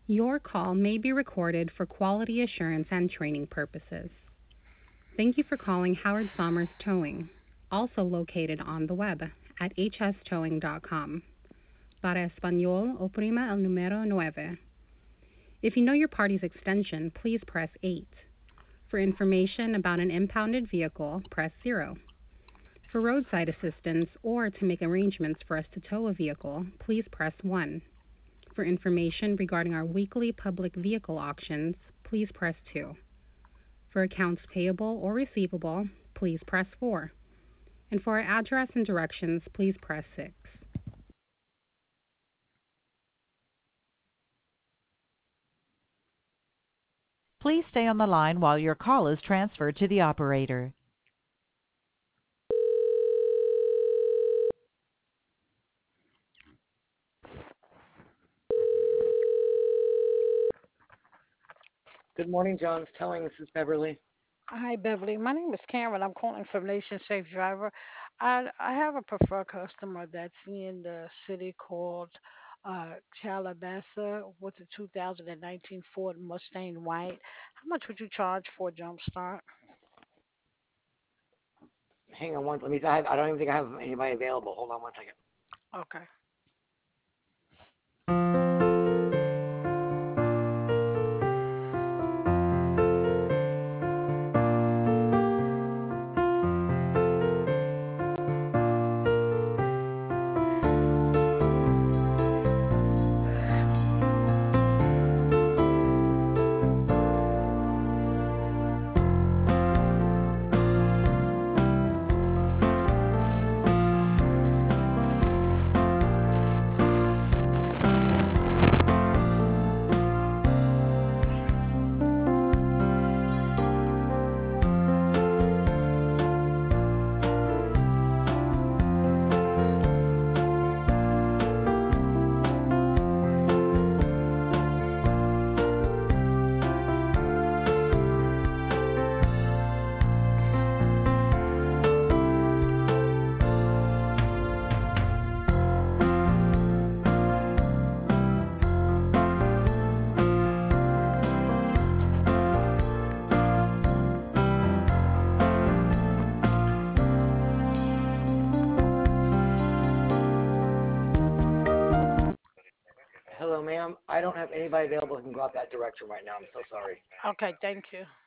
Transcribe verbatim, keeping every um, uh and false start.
Your call may be recorded for quality assurance and training purposes. Thank you for calling Howard Somers Towing, also located on the web at h s towing dot com. Para español, oprima el número nueve. If you know your party's extension, please press eight. For information about an impounded vehicle, press zero. For roadside assistance or to make arrangements for us to tow a vehicle, please press one. For information regarding our weekly public vehicle auctions, please press two. For accounts payable or receivable, please press four. And for our address and directions, please press six. Please stay on the line while your call is transferred to the operator. Good morning, John's Towing. This is Beverly. Hi, Beverly. My name is Karen. I'm calling from Nation Safe Driver. I I have a preferred customer that's in the city called uh, Calabasas with a two thousand nineteen Ford Mustang White. How much would you charge for a jump start? Hang on one. Let me. I, I don't even think I have anybody available. Hold on one second. Okay. Hello, ma'am. I don't have anybody available who can go out that direction right now. I'm so sorry. Okay. Thank you.